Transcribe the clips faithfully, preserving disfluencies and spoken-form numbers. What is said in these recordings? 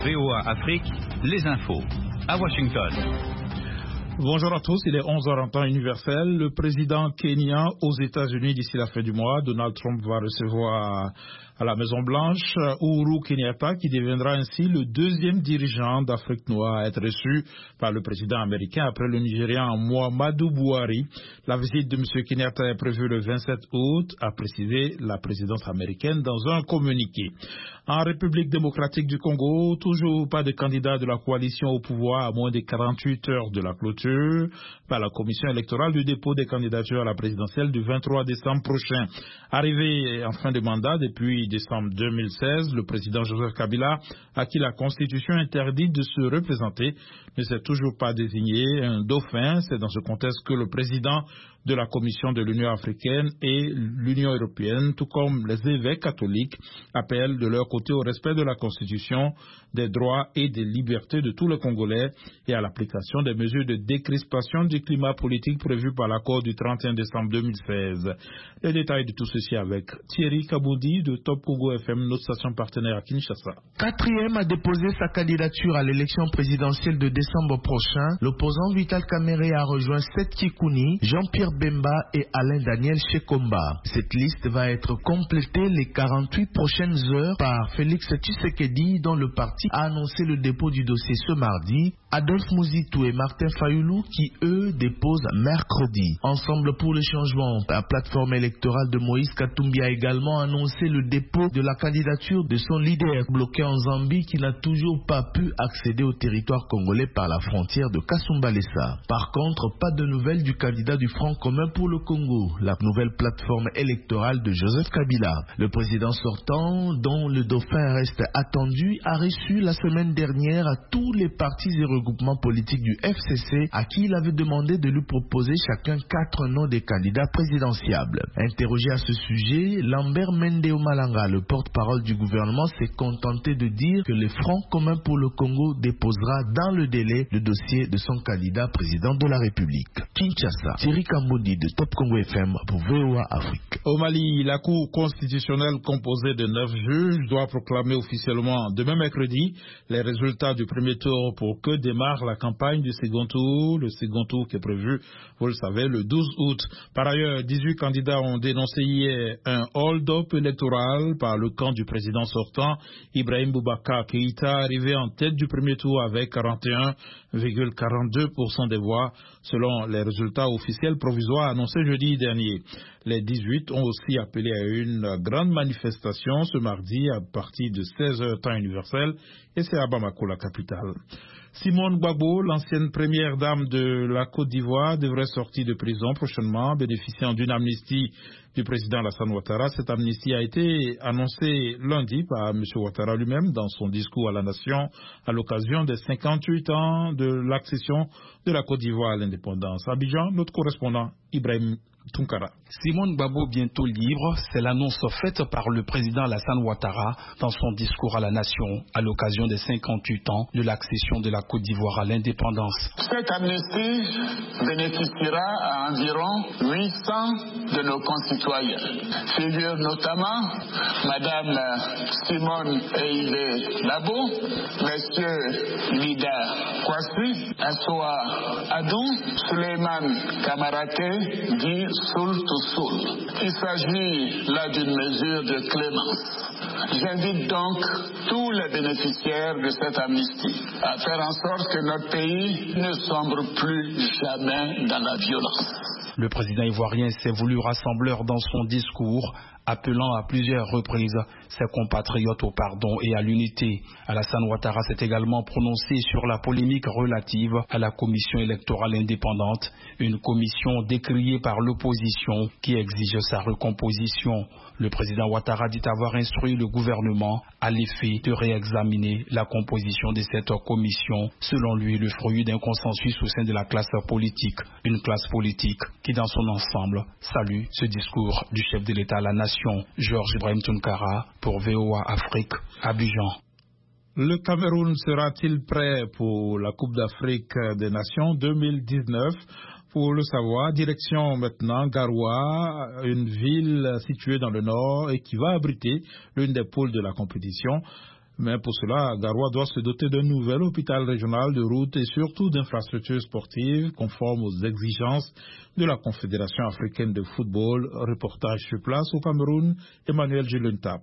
V O A Afrique, les infos, à Washington. Bonjour à tous, il est onze heures en temps universel. Le président kenyan aux États-Unis d'ici la fin du mois, Donald Trump, va recevoir à la Maison-Blanche Uhuru Kenyatta, qui deviendra ainsi le deuxième dirigeant d'Afrique noire à être reçu par le président américain après le Nigérian Muhammadu Buhari. La visite de M. Kenyatta est prévue le vingt-sept août, a précisé la présidence américaine dans un communiqué. En République démocratique du Congo, toujours pas de candidat de la coalition au pouvoir à moins de quarante-huit heures de la clôture par la commission électorale du dépôt des candidatures à la présidentielle du vingt-trois décembre prochain. Arrivé en fin de mandat depuis décembre deux mille seize, le président Joseph Kabila, à qui la Constitution interdit de se représenter, ne s'est toujours pas désigné un dauphin. C'est dans ce contexte que le président de la Commission de l'Union africaine et l'Union européenne, tout comme les évêques catholiques, appellent de leur côté au respect de la Constitution, des droits et des libertés de tous les Congolais et à l'application des mesures de décrispation du climat politique prévues par l'accord du trente et un décembre deux mille seize. Les détails de tout ceci avec Thierry Kaboudi de Top Congo F M, notre station partenaire à Kinshasa. Quatrième à déposer sa candidature à l'élection présidentielle de décembre prochain, l'opposant Vital Kamerhe a rejoint Seth Kikouni, Jean-Pierre Bemba et Alain Daniel Shekomba. Cette liste va être complétée les quarante-huit prochaines heures par Félix Tshisekedi, dont le parti a annoncé le dépôt du dossier ce mardi, Adolphe Muzitu et Martin Fayoulou qui, eux, déposent mercredi. Ensemble pour le changement, la plateforme électorale de Moïse Katumbi a également annoncé le dépôt de la candidature de son leader bloqué en Zambie qui n'a toujours pas pu accéder au territoire congolais par la frontière de Kasumbalesa. Par contre, pas de nouvelles du candidat du Front commun pour le Congo, la nouvelle plateforme électorale de Joseph Kabila. Le président sortant, dont le dauphin reste attendu, a reçu la semaine dernière à tous les partis et regroupements politiques du F C C à qui il avait demandé de lui proposer chacun quatre noms des candidats présidentiables. Interrogé à ce sujet, Lambert Mendeo Malanga, le porte-parole du gouvernement, s'est contenté de dire que le Front commun pour le Congo déposera dans le délai le dossier de son candidat président de la République. Kinshasa, Thierry Kambodi de Top Congo F M pour V O A Afrique. Au Mali, la Cour constitutionnelle composée de neuf juges doit proclamer officiellement demain mercredi les résultats du premier tour pour que démarre la campagne du second tour. Le second tour qui est prévu, vous le savez, le douze août. Par ailleurs, dix-huit candidats ont dénoncé hier un hold-up électoral par le camp du président sortant, Ibrahim Boubacar Keïta, arrivé en tête du premier tour avec quarante et un virgule quarante-deux pour cent des voix, selon les résultats officiels provisoires annoncés jeudi dernier. Les dix-huit ont aussi appelé à une grande manifestation ce mardi à partir de seize heures temps universel, et c'est à Bamako, la capitale. Simone Gbagbo, l'ancienne première dame de la Côte d'Ivoire, devrait sortir de prison prochainement, bénéficiant d'une amnistie du président Alassane Ouattara. Cette amnistie a été annoncée lundi par M. Ouattara lui-même dans son discours à la nation à l'occasion des cinquante-huit ans de l'accession de la Côte d'Ivoire à l'indépendance. Abidjan, notre correspondant Ibrahim Tunkara. Simone Gbagbo bientôt libre, c'est l'annonce faite par le président Alassane Ouattara dans son discours à la nation à l'occasion des cinquante-huit ans de l'accession de la Côte d'Ivoire à l'indépendance. Cette amnistie bénéficiera à environ huit cents de nos concitoyens. Figurent notamment Madame Simone Eile Labo, Monsieur Lida Kwasi, Assoa Adou, Suleiman Kamarake, dit Soul to Soul. Il s'agit là d'une mesure de clémence. J'invite donc tous les bénéficiaires de cette amnistie à faire en sorte que notre pays ne sombre plus jamais dans la violence. Le président ivoirien s'est voulu rassembleur dans son discours, appelant à plusieurs reprises ses compatriotes au pardon et à l'unité. Alassane Ouattara s'est également prononcé sur la polémique relative à la commission électorale indépendante, une commission décriée par l'opposition qui exige sa recomposition. Le président Ouattara dit avoir instruit le gouvernement à l'effet de réexaminer la composition de cette commission, selon lui le fruit d'un consensus au sein de la classe politique, une classe politique qui dans son ensemble salue ce discours du chef de l'État à la nation. Georges Ibrahim Tunkara pour V O A Afrique, Abidjan. Le Cameroun sera-t-il prêt pour la Coupe d'Afrique des Nations deux mille dix-neuf? Pour le savoir, direction maintenant Garoua, une ville située dans le nord et qui va abriter l'une des pôles de la compétition. Mais pour cela, Garoua doit se doter d'un nouvel hôpital régional de route et surtout d'infrastructures sportives conformes aux exigences de la Confédération africaine de football. Reportage sur place au Cameroun, Emmanuel Gilentap.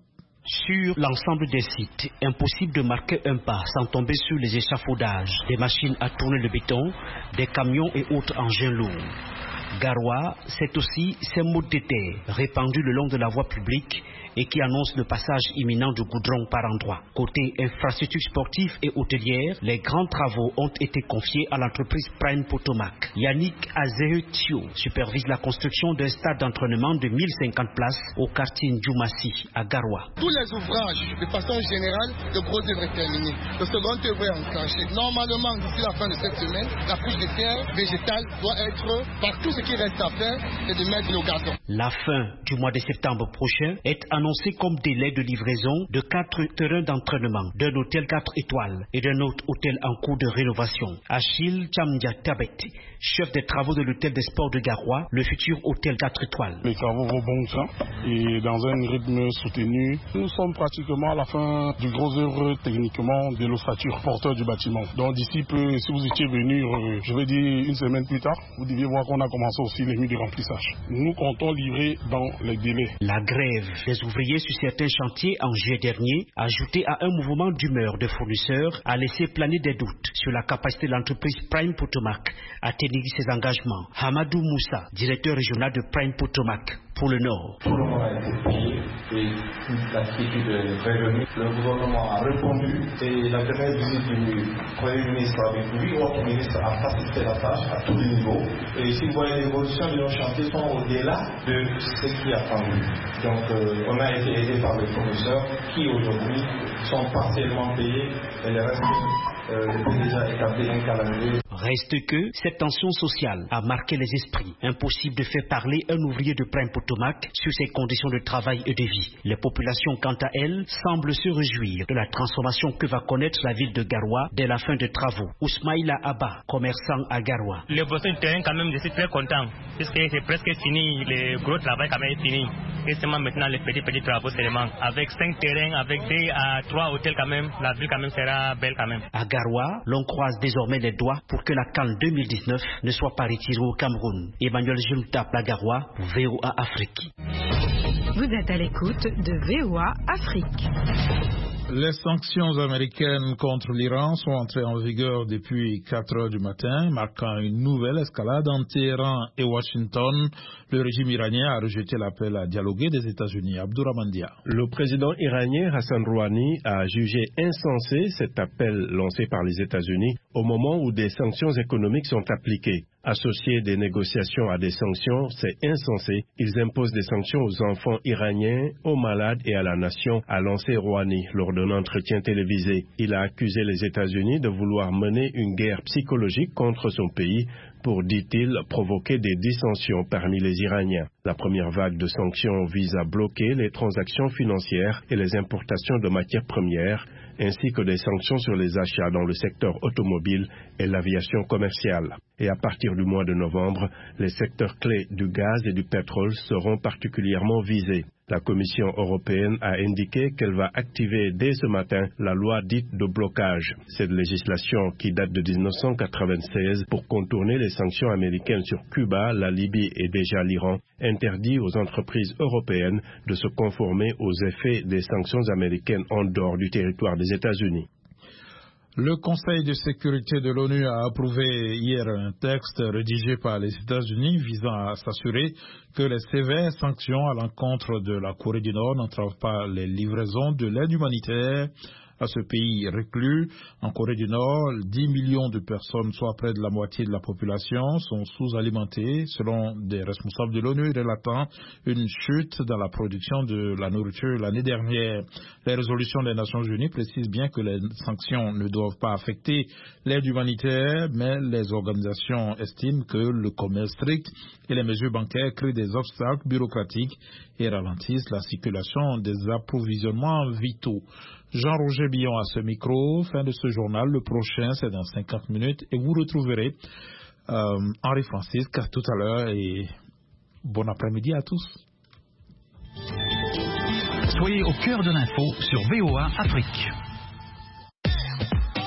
Sur l'ensemble des sites, impossible de marquer un pas sans tomber sur les échafaudages, des machines à tourner le béton, des camions et autres engins lourds. Garoua, c'est aussi ces mots d'été répandus le long de la voie publique et qui annoncent le passage imminent du goudron par endroits. Côté infrastructures sportives et hôtelières, les grands travaux ont été confiés à l'entreprise Prime Potomac. Yannick Azehutio supervise la construction d'un stade d'entraînement de mille cinquante places au quartier Ndjoumassi à Garoua. Tous les ouvrages, de façon générale, de gros œuvres est terminé. Le second œuvre est enclenché. Normalement, d'ici la fin de cette semaine, la couche de terre végétale doit être partout. Ce qui reste à faire, c'est de mettre le gazon. La fin du mois de septembre prochain est annoncée comme délai de livraison de quatre terrains d'entraînement, d'un hôtel quatre étoiles et d'un autre hôtel en cours de rénovation. Achille Chamdia Tabet, chef des travaux de l'hôtel des sports de Garoua, le futur hôtel quatre étoiles. Les travaux vont bon train et dans un rythme soutenu. Nous sommes pratiquement à la fin du gros œuvre techniquement de l'ossature porteur du bâtiment. Donc d'ici peu, si vous étiez venu, euh, je vais dire une semaine plus tard, vous deviez voir qu'on a commencé aussi les murs de remplissage. Nous comptons livrer dans les délais. La grève des ouvriers sur certains chantiers en juillet dernier, ajouté à un mouvement d'humeur de fournisseurs, a laissé planer des doutes sur la capacité de l'entreprise Prime Potomac à tenir ses engagements. Hamadou Moussa, directeur régional de Prime Potomac pour le Nord. Tout le monde a été payé et l'attitude est prévenue. Le gouvernement a répondu et la dernière visite du Premier ministre avec huit autres ministres a facilité la tâche à tous les niveaux. Et si vous voyez l'évolution de nos chantiers sont au-delà de ce qui est attendu. Donc euh, on a été aidé par les fournisseurs qui aujourd'hui sont partiellement payés et le reste euh, est déjà établi un calendrier. Reste que cette tension sociale a marqué les esprits. Impossible de faire parler un ouvrier de Prime Potomac sur ses conditions de travail et de vie. Les populations, quant à elles, semblent se réjouir de la transformation que va connaître la ville de Garoua dès la fin des travaux. Ousmaïla Abba, commerçant à Garoua. Le besoin de terrain, quand même, je suis très content, puisque c'est presque fini, le gros travail quand même est fini. Et seulement maintenant les petits petits travaux seulement. Avec cinq terrains, avec deux à trois hôtels quand même, la ville quand même sera belle quand même. À Garoua, l'on croise désormais les doigts pour que la CAN deux mille dix-neuf ne soit pas retirée au Cameroun. Emmanuel Jumtap à Garoua pour V O A Afrique. Vous êtes à l'écoute de V O A Afrique. Les sanctions américaines contre l'Iran sont entrées en vigueur depuis quatre heures du matin, marquant une nouvelle escalade entre Téhéran et Washington. Le régime iranien a rejeté l'appel à dialoguer des États-Unis. Abdourahmane Dia. Le président iranien Hassan Rouhani a jugé insensé cet appel lancé par les États-Unis au moment où des sanctions économiques sont appliquées. Associer des négociations à des sanctions, c'est insensé. Ils imposent des sanctions aux enfants iraniens, aux malades et à la nation, a lancé Rouhani lors d'un entretien télévisé. Il a accusé les États-Unis de vouloir mener une guerre psychologique contre son pays pour, dit-il, provoquer des dissensions parmi les Iraniens. La première vague de sanctions vise à bloquer les transactions financières et les importations de matières premières, ainsi que des sanctions sur les achats dans le secteur automobile et l'aviation commerciale. Et à partir du mois de novembre, les secteurs clés du gaz et du pétrole seront particulièrement visés. La Commission européenne a indiqué qu'elle va activer dès ce matin la loi dite de blocage. Cette législation, qui date de mille neuf cent quatre-vingt-seize pour contourner les sanctions américaines sur Cuba, la Libye et déjà l'Iran, interdit aux entreprises européennes de se conformer aux effets des sanctions américaines en dehors du territoire des États-Unis. Le Conseil de sécurité de l'ONU a approuvé hier un texte rédigé par les États-Unis visant à s'assurer que les sévères sanctions à l'encontre de la Corée du Nord n'entravent pas les livraisons de l'aide humanitaire à ce pays reclus. En Corée du Nord, dix millions de personnes, soit près de la moitié de la population, sont sous-alimentées, selon des responsables de l'ONU relatant une chute dans la production de la nourriture l'année dernière. Les résolutions des Nations Unies précisent bien que les sanctions ne doivent pas affecter l'aide humanitaire, mais les organisations estiment que le commerce strict et les mesures bancaires créent des obstacles bureaucratiques et ralentissent la circulation des approvisionnements vitaux. Jean-Roger Billon à ce micro. Fin de ce journal. Le prochain, c'est dans cinquante minutes. Et vous retrouverez euh, Henri Francisque à tout à l'heure. Et bon après-midi à tous. Soyez au cœur de l'info sur V O A Afrique.